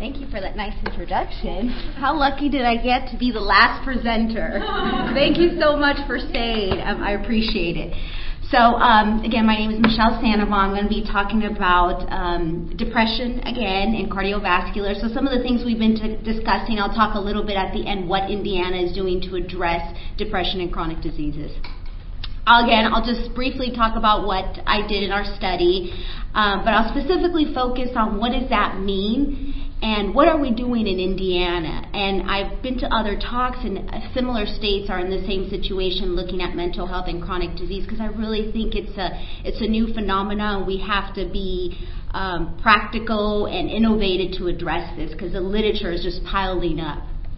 Thank you for that nice introduction. How lucky did I get to be the last presenter? Thank you so much for staying. I appreciate it. So, again, my name is Michelle Sandoval. I'm going to be talking about depression, again, and cardiovascular. So some of the things we've been discussing, I'll talk a little bit at the end what Indiana is doing to address depression and chronic diseases. I'll just briefly talk about what I did in our study, but I'll specifically focus on what does that mean and what are we doing in Indiana. And I've been to other talks, and similar states are in the same situation looking at mental health and chronic disease, because I really think it's a new phenomenon. We have to be practical and innovative to address this, because the literature is just piling up.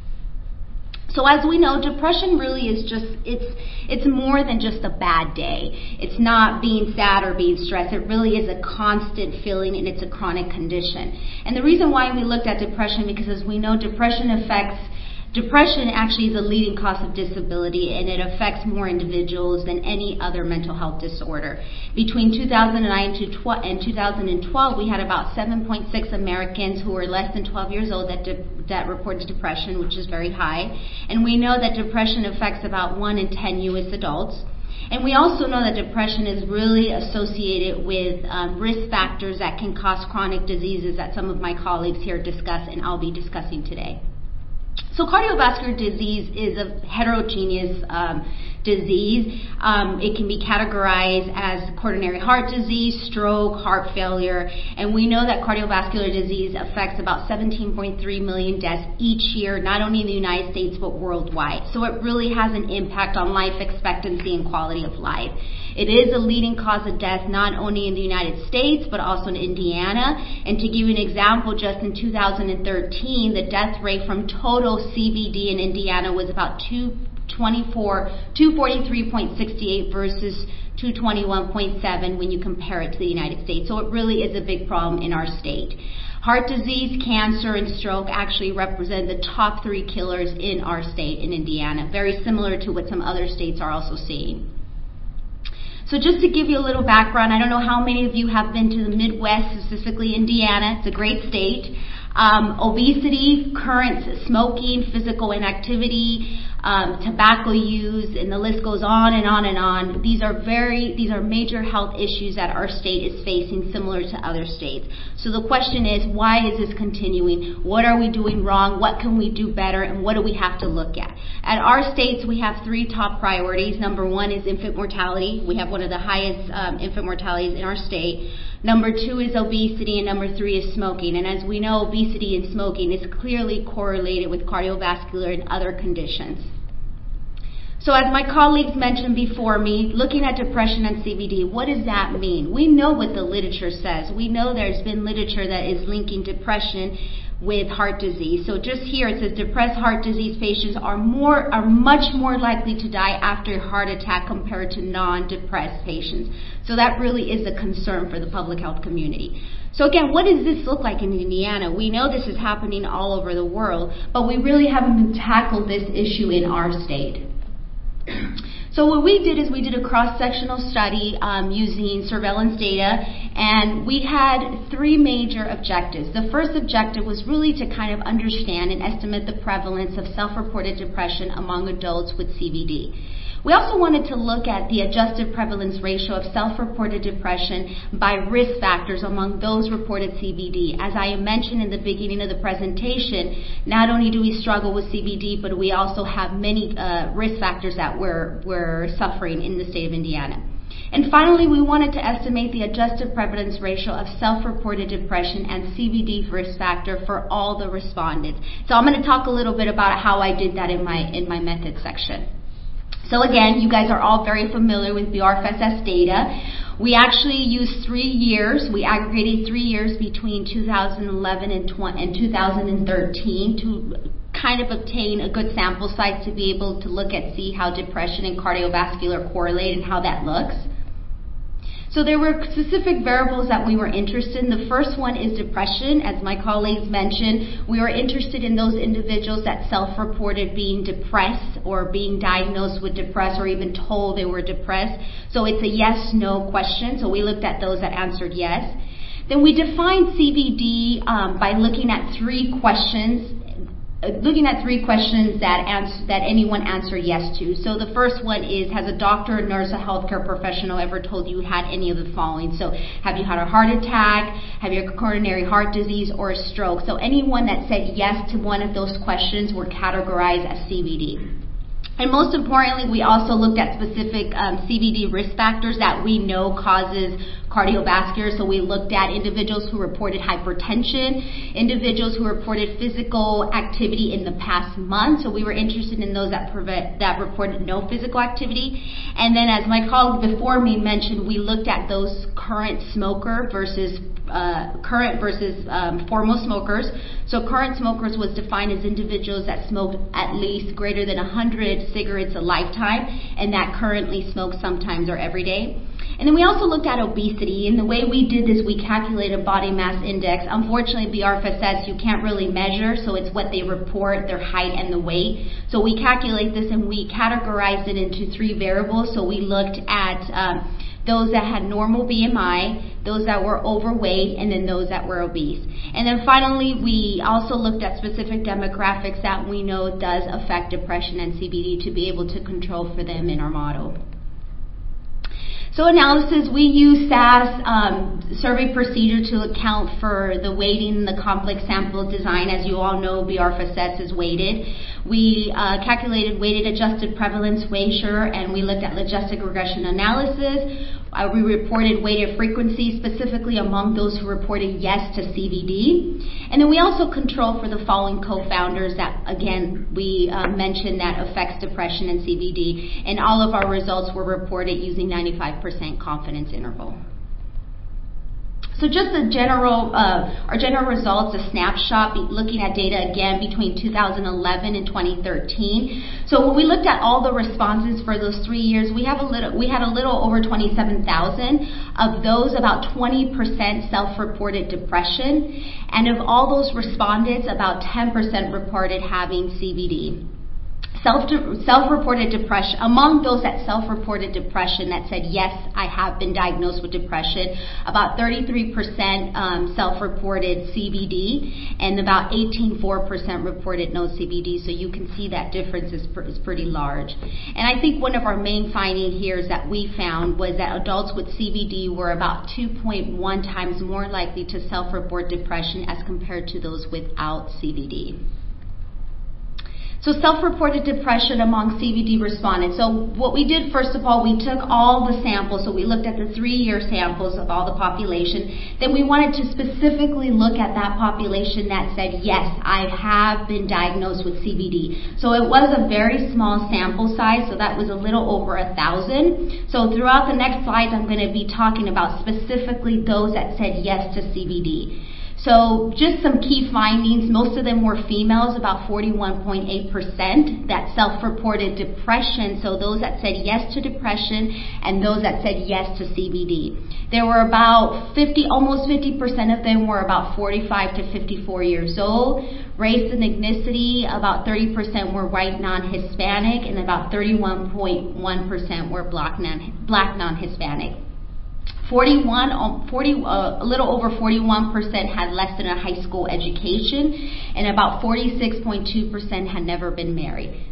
So as we know, depression really is it's more than just a bad day. It's not being sad or being stressed. It really is a constant feeling, and it's a chronic condition. And the reason why we looked at depression, because as we know, depression actually is the leading cause of disability, and it affects more individuals than any other mental health disorder. Between 2009 and 2012, we had about 7.6 Americans who were less than 12 years old that reported depression, which is very high. And we know that depression affects about 1 in 10 U.S. adults. And we also know that depression is really associated with risk factors that can cause chronic diseases that some of my colleagues here discuss, and I'll be discussing today. So cardiovascular disease is a heterogeneous disease. It can be categorized as coronary heart disease, stroke, heart failure, and we know that cardiovascular disease affects about 17.3 million deaths each year, not only in the United States but worldwide. So it really has an impact on life expectancy and quality of life. It is a leading cause of death not only in the United States but also in Indiana. And to give you an example, just in 2013, the death rate from total CVD in Indiana was about 243.68 versus 221.7 when you compare it to the United States. So it really is a big problem in our state. Heart disease, cancer, and stroke actually represent the top 3 killers in our state in Indiana, very similar to what some other states are also seeing. So just to give you a little background, I don't know how many of you have been to the Midwest, specifically Indiana. It's a great state. Obesity, current smoking, physical inactivity, tobacco use, and the list goes on and on and on. These are major health issues that our state is facing, similar to other states. So the question is, why is this continuing? What are we doing wrong? What can we do better? And what do we have to look at? At our states, we have 3 top priorities. Number 1 is infant mortality. We have one of the highest infant mortalities in our state. Number 2 is obesity, and number 3 is smoking. And as we know, obesity and smoking is clearly correlated with cardiovascular and other conditions. So as my colleagues mentioned before me, looking at depression and CVD, what does that mean? We know what the literature says. We know there's been literature that is linking depression with heart disease. So just here it says depressed heart disease patients are much more likely to die after a heart attack compared to non-depressed patients. So that really is a concern for the public health community. So again, what does this look like in Indiana? We know this is happening all over the world, but we really haven't tackled this issue in our state. So what we did is we did a cross-sectional study using surveillance data, and we had 3 major objectives. The first objective was really to kind of understand and estimate the prevalence of self-reported depression among adults with CVD. We also wanted to look at the adjusted prevalence ratio of self-reported depression by risk factors among those reported CVD. As I mentioned in the beginning of the presentation, not only do we struggle with CVD, but we also have many risk factors that we're suffering in the state of Indiana. And finally, we wanted to estimate the adjusted prevalence ratio of self-reported depression and CVD risk factor for all the respondents. So I'm going to talk a little bit about how I did that in my method section. So again, you guys are all very familiar with BRFSS data. We actually used 3 years. We aggregated 3 years between 2011 and 2013 to kind of obtain a good sample size to be able to see how depression and cardiovascular correlate and how that looks. So there were specific variables that we were interested in. The first one is depression. As my colleagues mentioned, we were interested in those individuals that self-reported being depressed or being diagnosed with depressed or even told they were depressed. So it's a yes-no question. So we looked at those that answered yes. Then we defined CBD by looking at three questions that anyone answer yes to. So the first one is, has a doctor, a nurse, a healthcare professional ever told you had any of the following? So have you had a heart attack? Have you had coronary heart disease or a stroke? So anyone that said yes to one of those questions were categorized as CBD. And most importantly, we also looked at specific CBD risk factors that we know causes cardiovascular. So we looked at individuals who reported hypertension, individuals who reported physical activity in the past month. So we were interested in those that reported no physical activity. And then, as my colleague before me mentioned, we looked at those current smoker versus foremost smokers. So current smokers was defined as individuals that smoked at least greater than 100 cigarettes a lifetime, and that currently smoke sometimes or every day. And then we also looked at obesity, and the way we did this, we calculated body mass index. Unfortunately, BRFSS, you can't really measure, so it's what they report, their height and the weight. So we calculate this and we categorized it into three variables. So we looked at those that had normal BMI, those that were overweight, and then those that were obese. And then finally, we also looked at specific demographics that we know does affect depression and CBD to be able to control for them in our model. So analysis, we use SAS survey procedure to account for the weighting and the complex sample design. As you all know, BRFSS is weighted. We calculated weighted adjusted prevalence WAISHRE, and we looked at logistic regression analysis. We reported weighted frequency specifically among those who reported yes to CBD. And then we also control for the following co-founders that, again, we mentioned that affects depression and CBD. And all of our results were reported using 95% confidence interval. So just our general results, a snapshot looking at data again between 2011 and 2013. So when we looked at all the responses for those 3 years, we had a little over 27,000. Of those, about 20% self-reported depression, and of all those respondents, about 10% reported having CBD. Self-reported depression, among those that self-reported depression that said, yes, I have been diagnosed with depression, about 33% self-reported CBD, and about 18.4% reported no CBD. So you can see that difference is pretty large. And I think one of our main findings here is that we found was that adults with CBD were about 2.1 times more likely to self-report depression as compared to those without CBD. So self-reported depression among CBD respondents. So what we did, first of all, we took all the samples. So we looked at the 3-year samples of all the population. Then we wanted to specifically look at that population that said, yes, I have been diagnosed with CBD. So it was a very small sample size, so that was a little over 1,000. So throughout the next slides, I'm going to be talking about specifically those that said yes to CBD. So just some key findings, most of them were females, about 41.8% that self-reported depression, so those that said yes to depression and those that said yes to CBD. There were about almost 50% of them were about 45 to 54 years old. Race and ethnicity, about 30% were white non-Hispanic, and about 31.1% were black non-Hispanic. A little over 41% had less than a high school education, and about 46.2% had never been married.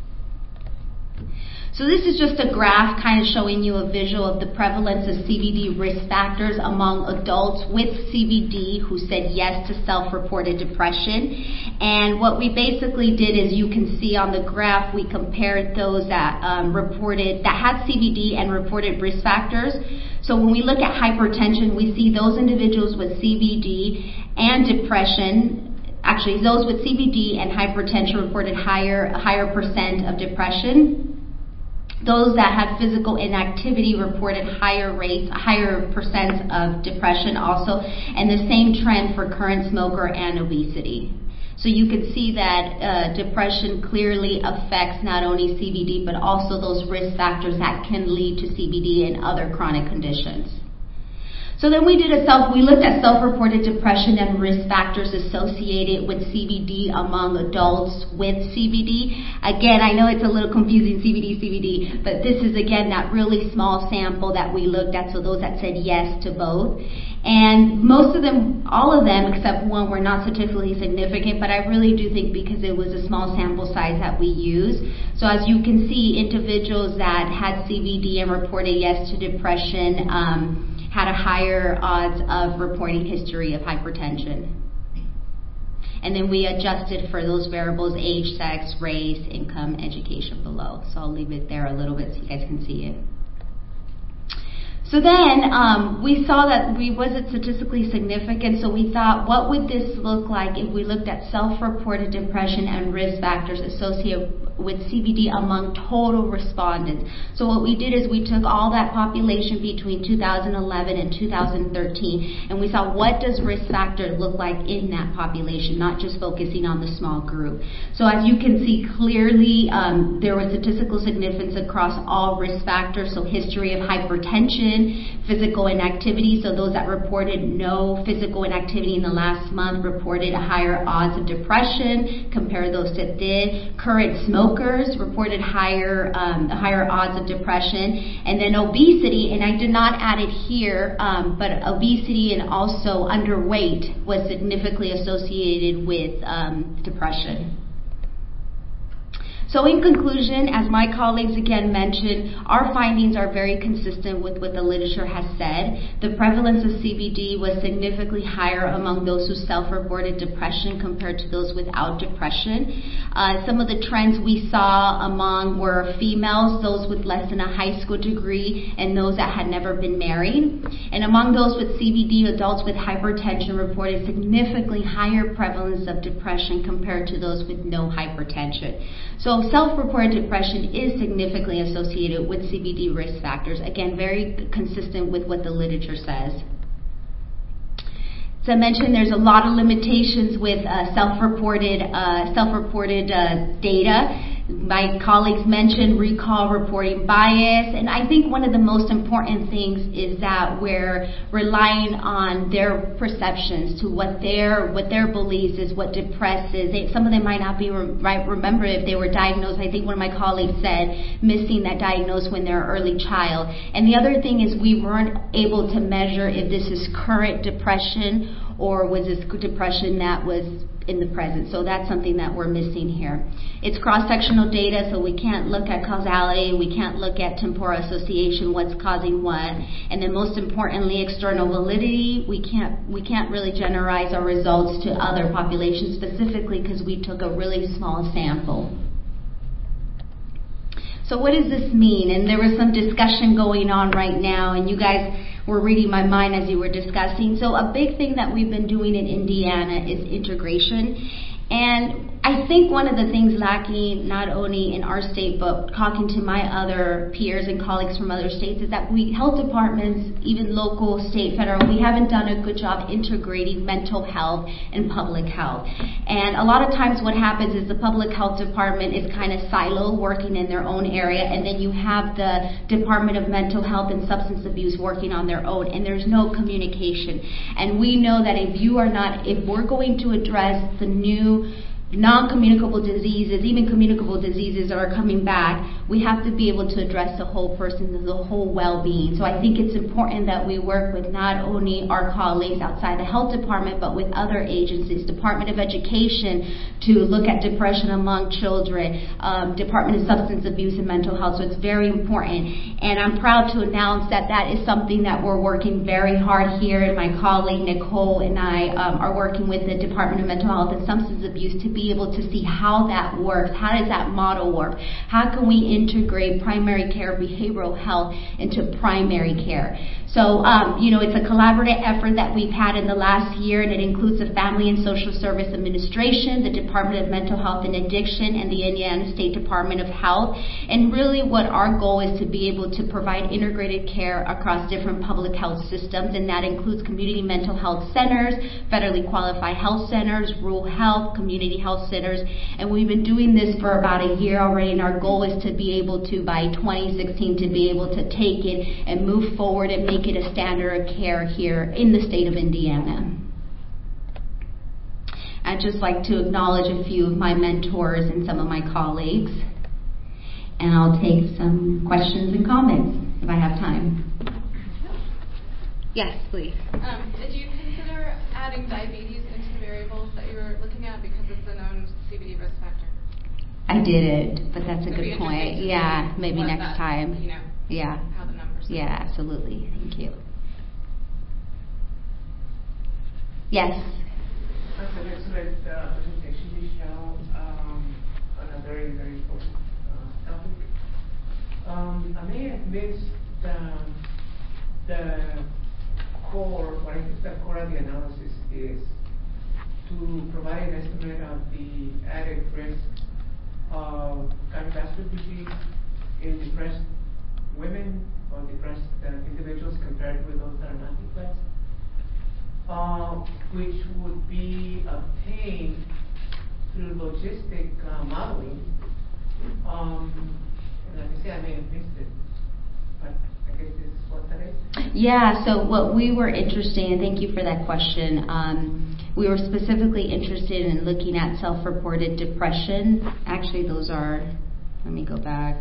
So this is just a graph kind of showing you a visual of the prevalence of CBD risk factors among adults with CBD who said yes to self-reported depression. And what we basically did is, you can see on the graph, we compared those that had CBD and reported risk factors. So when we look at hypertension, we see those individuals with CBD and depression, actually those with CBD and hypertension reported higher percent of depression. Those that had physical inactivity reported higher percent of depression also, and the same trend for current smoker and obesity. So you can see that depression clearly affects not only CBD, but also those risk factors that can lead to CBD and other chronic conditions. So then we looked at self-reported depression and risk factors associated with CBD among adults with CBD. Again, I know it's a little confusing, CBD, but this is again that really small sample that we looked at, so those that said yes to both. And most of them, all of them except one, were not statistically significant, but I really do think because it was a small sample size that we used. So as you can see, individuals that had CVD and reported yes to depression had a higher odds of reporting history of hypertension. And then we adjusted for those variables: age, sex, race, income, education below. So I'll leave it there a little bit so you guys can see it. So then we saw that we wasn't statistically significant, so we thought, what would this look like if we looked at self-reported depression and risk factors associated with CVD among total respondents? So what we did is we took all that population between 2011 and 2013, and we saw what does risk factors look like in that population, not just focusing on the small group. So as you can see clearly, there was statistical significance across all risk factors, so history of hypertension, physical inactivity, so those that reported no physical inactivity in the last month reported a higher odds of depression compared to those that did. Current smokers reported higher odds of depression. And then obesity, and I did not add it here, but obesity and also underweight was significantly associated with depression. So in conclusion, as my colleagues again mentioned, our findings are very consistent with what the literature has said. The prevalence of CVD was significantly higher among those who self-reported depression compared to those without depression. Some of the trends we saw among were females, those with less than a high school degree, and those that had never been married. And among those with CVD, adults with hypertension reported significantly higher prevalence of depression compared to those with no hypertension. So self-reported depression is significantly associated with CVD risk factors. Again, very consistent with what the literature says. As I mentioned, there's a lot of limitations with self-reported data. My colleagues mentioned recall reporting bias, and I think one of the most important things is that we're relying on their perceptions to what their beliefs is, what depresses. Some of them might not be remember if they were diagnosed. I think one of my colleagues said missing that diagnosed when they're an early child. And the other thing is we weren't able to measure if this is current depression or was this depression that was in the present. So that's something that we're missing here. It's cross-sectional data, so we can't look at causality, we can't look at temporal association, what's causing what, and then most importantly, external validity. We can't really generalize our results to other populations specifically because we took a really small sample. So what does this mean? And there was some discussion going on right now, and you guys were reading my mind as you were discussing. So a big thing that we've been doing in Indiana is integration. And I think one of the things lacking, not only in our state, but talking to my other peers and colleagues from other states, is that health departments, even local, state, federal, we haven't done a good job integrating mental health and public health. And a lot of times what happens is the public health department is kind of silo, working in their own area, and then you have the Department of Mental Health and Substance Abuse working on their own, and there's no communication. And we know that if we're going to address the new non-communicable diseases, even communicable diseases that are coming back, we have to be able to address the whole person, the whole well-being. So I think it's important that we work with not only our colleagues outside the health department, but with other agencies, Department of Education to look at depression among children, Department of Substance Abuse and Mental Health. So it's very important. And I'm proud to announce that that is something that we're working very hard here, and my colleague Nicole and I are working with the Department of Mental Health and Substance Abuse to be able to see how that works. How does that model work? How can we integrate primary care, behavioral health into primary care? So, it's a collaborative effort that we've had in the last year, and it includes the Family and Social Service Administration, the Department of Mental Health and Addiction, and the Indiana State Department of Health. And really what our goal is to be able to provide integrated care across different public health systems, and that includes community mental health centers, federally qualified health centers, rural health, community health centers. And we've been doing this for about a year already, and our goal is to be able to, by 2016, to be able to take it and move forward and make it a standard of care here in the state of Indiana. I'd just like to acknowledge a few of my mentors and some of my colleagues, and I'll take some questions and comments if I have time. Yes, please. Did you consider adding diabetes into the variables that you were looking at because it's a known CVD risk factor? I didn't, but that's a good point. Yeah, maybe next time. Yeah. How the numbers. Yeah, absolutely. Thank you. Yes. That's an excellent presentation, Michelle, on a very, very important topic. I may have missed the core, what I think the core of the analysis is to provide an estimate of the added risk of cardiovascular disease in depressed women or depressed individuals compared with those that are not depressed, which would be obtained through logistic modeling. And like I say, I may have missed it, but I guess this is what that is. Yeah, so what we were interested in, thank you for that question, we were specifically interested in looking at self-reported depression. Actually, those are, let me go back.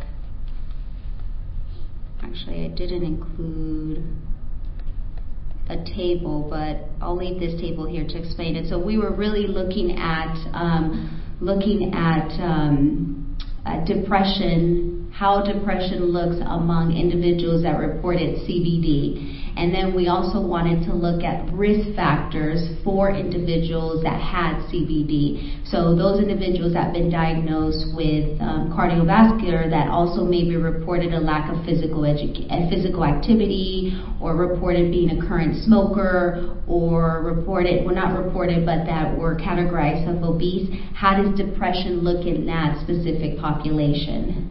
Actually, I didn't include a table, but I'll leave this table here to explain it. So we were really looking at depression, how depression looks among individuals that reported CVD. And then we also wanted to look at risk factors for individuals that had CVD. So those individuals that have been diagnosed with cardiovascular that also maybe reported a lack of physical activity, or reported being a current smoker, or reported, well not reported, but that were categorized as obese. How does depression look in that specific population?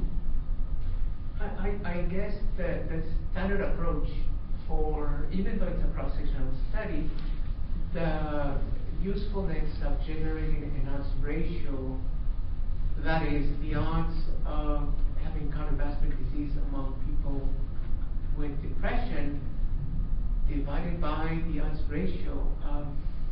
I guess the standard approach for, even though it's a cross-sectional study, the usefulness of generating an odds ratio, that is the odds of having cardiovascular disease among people with depression divided by the odds ratio of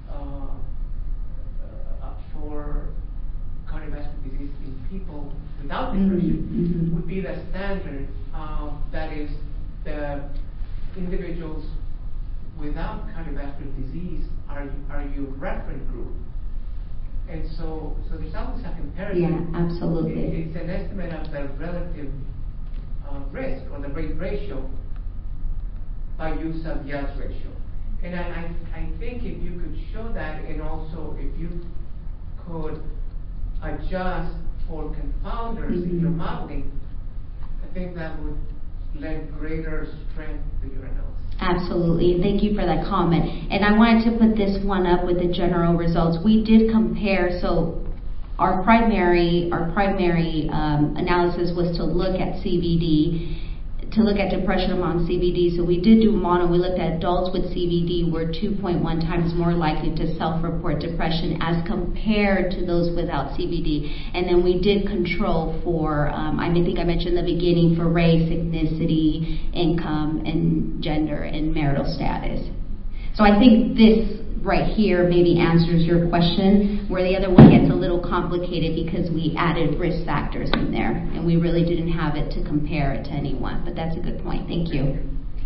for cardiovascular disease in people without depression would be the standard. That is, the individuals without cardiovascular disease are your reference group. And so there's always a comparison. Yeah, absolutely. It's an estimate of the relative risk or the rate ratio by use of the odds ratio. And I think if you could show that, and also if you could adjust for confounders in your modeling, I think that would lend greater strength to your analysis. Absolutely. Thank you for that comment. And I wanted to put this one up with the general results. We did compare, so our primary analysis was to look at CVD, to look at depression among CVD. So we did do mono. We looked at adults with CVD were 2.1 times more likely to self-report depression as compared to those without CVD. And then we did control for, I think I mentioned in the beginning, for race, ethnicity, income, and gender, and marital status. So I think this right here maybe answers your question, where the other one gets a little complicated because we added risk factors in there, and we really didn't have it to compare it to anyone. But that's a good point. Thank you.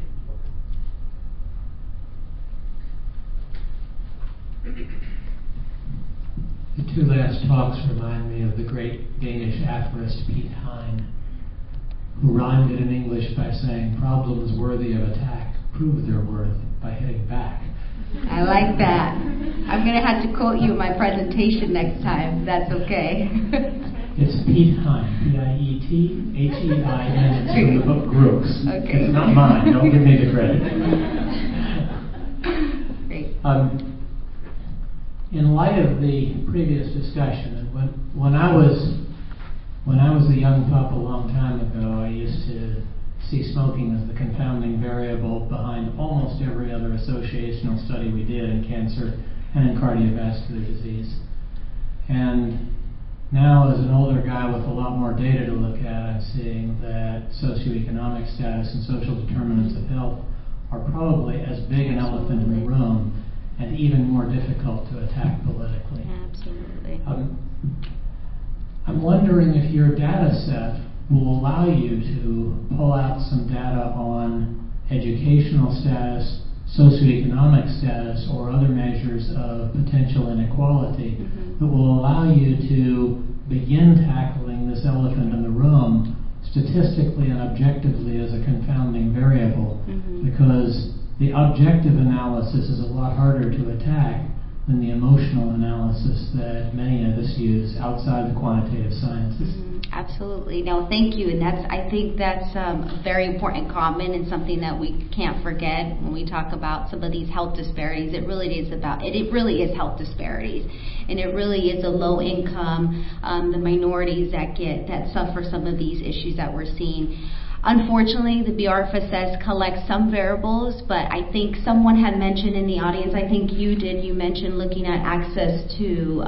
The two last talks remind me of the great Danish aphorist Piet Hein, who rhymed it in English by saying, "Problems worthy of attack prove their worth by hitting back." I like that. I'm going to have to quote you in my presentation next time, if that's okay. It's Piet Hein, P-I-E-T-H-E-I-N. It's from the book Groups. Okay. It's not mine. Don't give me the credit. Great. In light of the previous discussion, and when I was a young pup a long time ago, I used to see smoking as the confounding variable behind almost every other associational study we did in cancer and in cardiovascular disease. And now, as an older guy with a lot more data to look at, I'm seeing that socioeconomic status and social determinants of health are probably as big an elephant in the room and even more difficult to attack politically. Absolutely. I'm wondering if your data set will allow you to pull out some data on educational status, socioeconomic status or other measures of potential inequality that will allow you to begin tackling this elephant in the room statistically and objectively as a confounding variable, because the objective analysis is a lot harder to attack than the emotional analysis that many of us use outside the quantitative sciences. Absolutely. No, thank you. And I think that's a very important comment and something that we can't forget when we talk about some of these health disparities. It really is health disparities, and it really is a low income, the minorities that suffer some of these issues that we're seeing. Unfortunately, the BRFSS collects some variables, but I think someone had mentioned in the audience, I think you did, you mentioned looking at access to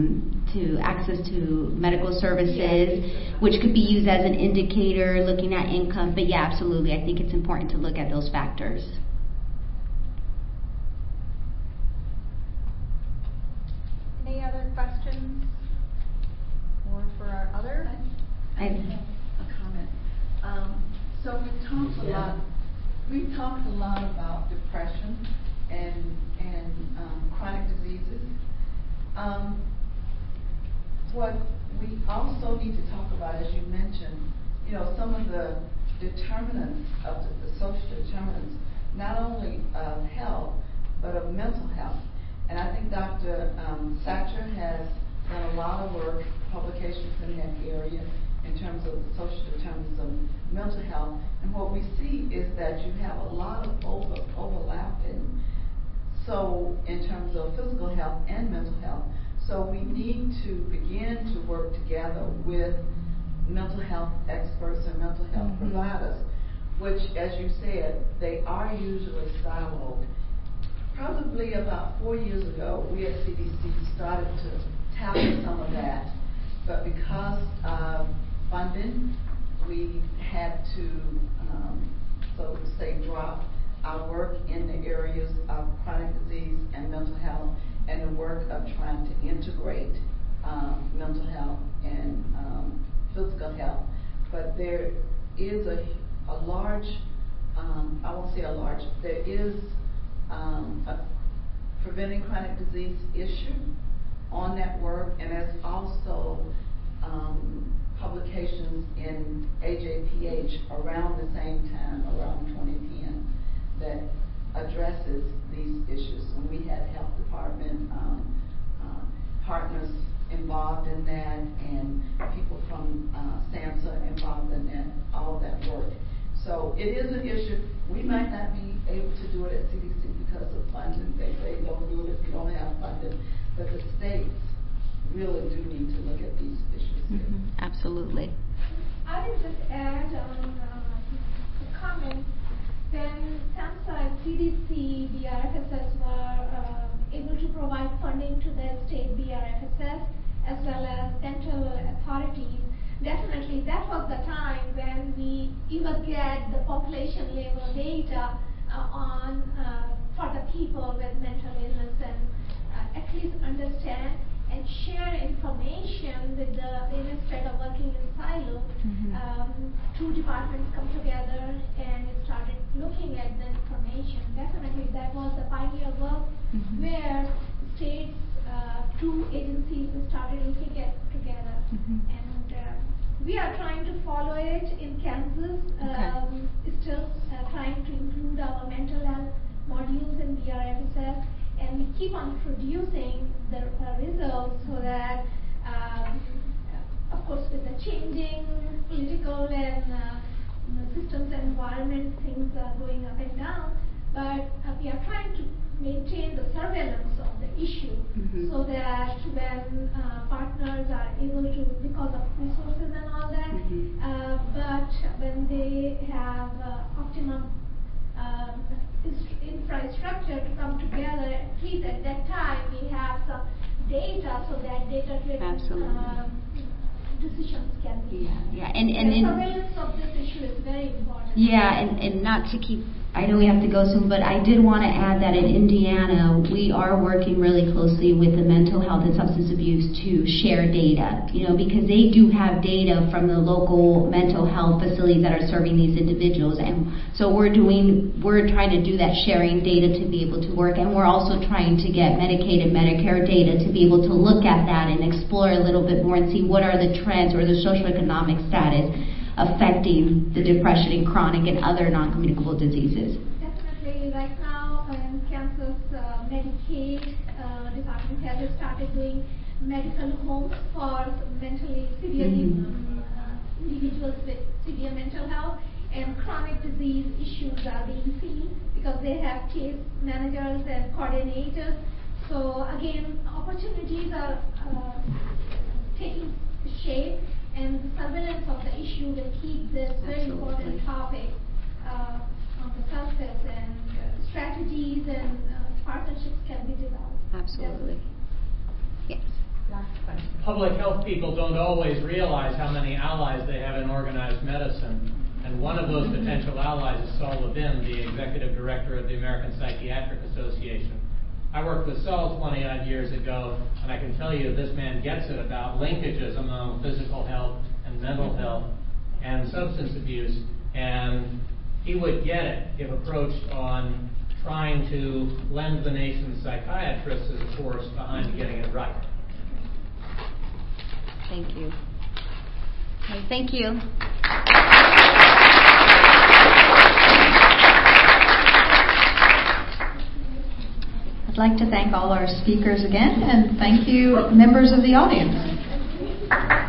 medical services, which could be used as an indicator, looking at income. But yeah, absolutely, I think it's important to look at those factors. Any other questions? Or for our other? I have a comment. So we've talked a lot about depression and chronic diseases. What we also need to talk about, as you mentioned, some of the determinants of the social determinants, not only of health, but of mental health. And I think Dr. Satcher has done a lot of work, publications in that area, in terms of the social determinants of mental health. And what we see is that you have a lot of overlapping, so in terms of physical health and mental health. So we need to begin to work together with mental health experts and mental health providers, which, as you said, they are usually siloed. Probably about 4 years ago, we at CDC started to tackle some of that, but because of funding, we had to, so to say, drop our work in the areas of chronic disease and mental health, and the work of trying to integrate mental health and physical health. But there is a large, I won't say a large, there is a preventing chronic disease issue on that work, and there's also publications in AJPH around the same time, around 2010, that addresses these issues. And we had health department partners involved in that, and people from SAMHSA involved in that, all of that work. So it is an issue. We might not be able to do it at CDC because of funding. They say don't do it if you don't have funding. But the states really do need to look at these issues. Absolutely. I would just add a comment. When SAMHSA and CDC, BRFSS were able to provide funding to the state BRFSS as well as dental authorities, definitely that was the time when we even get the population level data on for the people with mental illness, and at least understand and share information with instead of working in silo. Two departments come together and started looking at the information. Definitely that was the pioneer work where states, two agencies started looking at together. And we are trying to follow it in Kansas, still trying to include our mental health modules in BRFSS, and we keep on producing the results so that, of course, with the changing political and systems and environment, things are going up and down, but we are trying to maintain the surveillance of the issue so that when partners are able to, because of resources and all that, but when they have optimum infrastructure to come together, at least at that time we have some data so that data-driven decisions can be. And the surveillance of this issue is very important. Yeah, and not to keep I know we have to go soon, but I did want to add that in Indiana, we are working really closely with the mental health and substance abuse to share data, because they do have data from the local mental health facilities that are serving these individuals. And so we're trying to do that sharing data to be able to work. And we're also trying to get Medicaid and Medicare data to be able to look at that and explore a little bit more and see what are the trends or the socioeconomic status affecting the depression and chronic and other non-communicable diseases. Definitely. Right now in Kansas, Medicaid department has started doing medical homes for mentally severely individuals with severe mental health and chronic disease issues are being seen because they have case managers and coordinators. So again, opportunities are taking shape, and the surveillance of the issue will keep this very important topic on the surface, and strategies and partnerships can be developed. Absolutely. Yes. Last question. Public health people don't always realize how many allies they have in organized medicine. And one of those potential allies is Saul Levin, the executive director of the American Psychiatric Association. I worked with Saul 20-odd years ago, and I can tell you this man gets it about linkages among physical health and mental health and substance abuse, and he would get it if approached on trying to lend the nation's psychiatrists as a force behind getting it right. Thank you. Okay, thank you. I'd like to thank all our speakers again, and thank you, members of the audience.